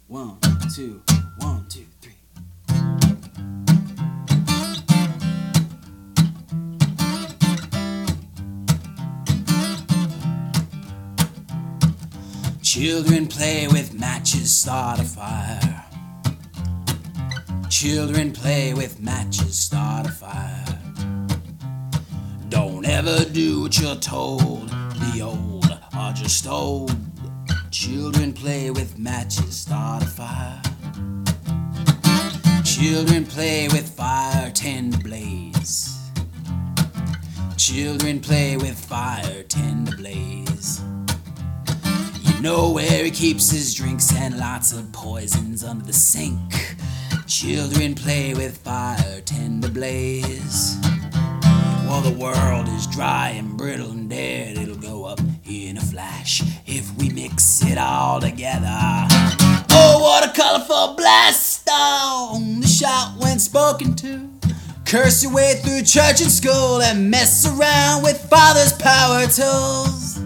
1, 2, 1, 2, 3. Children play with matches, start a fire. Children play with matches, start a fire. Don't ever do what you're told. The old are just old. Children play with matches, start a fire. Children play with fire, tend to blaze. Children play with fire, tend to blaze. You know where he keeps his drinks and lots of poisons under the sink. Children play with fire, tend to blaze. While the world is dry and brittle and dead, it'll go up in a flash if we mix it all together. Oh, what a colorful blast! Oh, the shout when spoken to. Curse your way through church and school and mess around with father's power tools.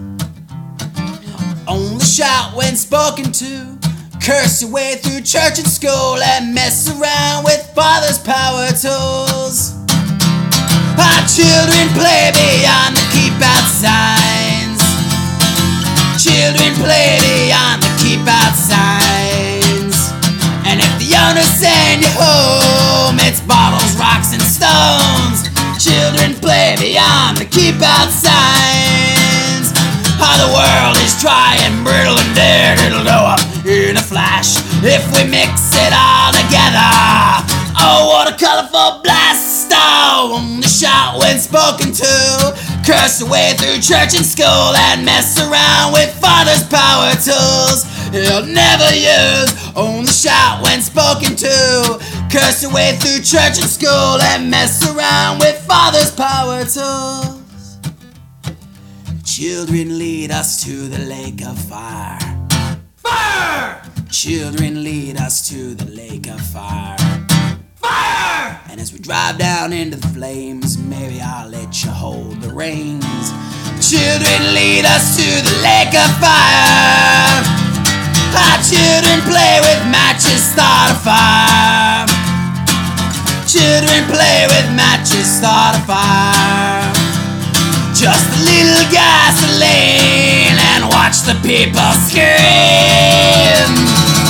Only shout when spoken to. Curse your way through church and school and mess around with father's power tools. Our children play beyond the keep out signs. Children play beyond the keep out signs. And if the owner send you home, it's bottles, rocks, and stones. Children play beyond the keep out signs. How the world is dry and brittle and dead, it'll go up in a flash if we mix it all together. Oh, what a colorful blast! Oh, only shout when spoken to. Curse your way through church and school and mess around with father's power tools. He'll never use. Only shout when spoken to. Curse your way through church and school and mess around with father's power tools. Children lead us to the lake of fire. Fire! Children lead us to the lake of fire. Fire! And as we drive down into the flames, Mary, I'll let you hold the reins. Children lead us to the lake of fire. Our children play with matches, start a fire. Children play with matches, start a fire. Just a little gasoline and watch the people scream.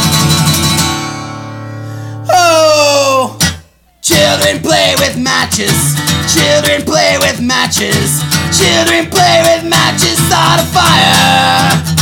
Oh, children play with matches. Children play with matches. Children play with matches, start a fire.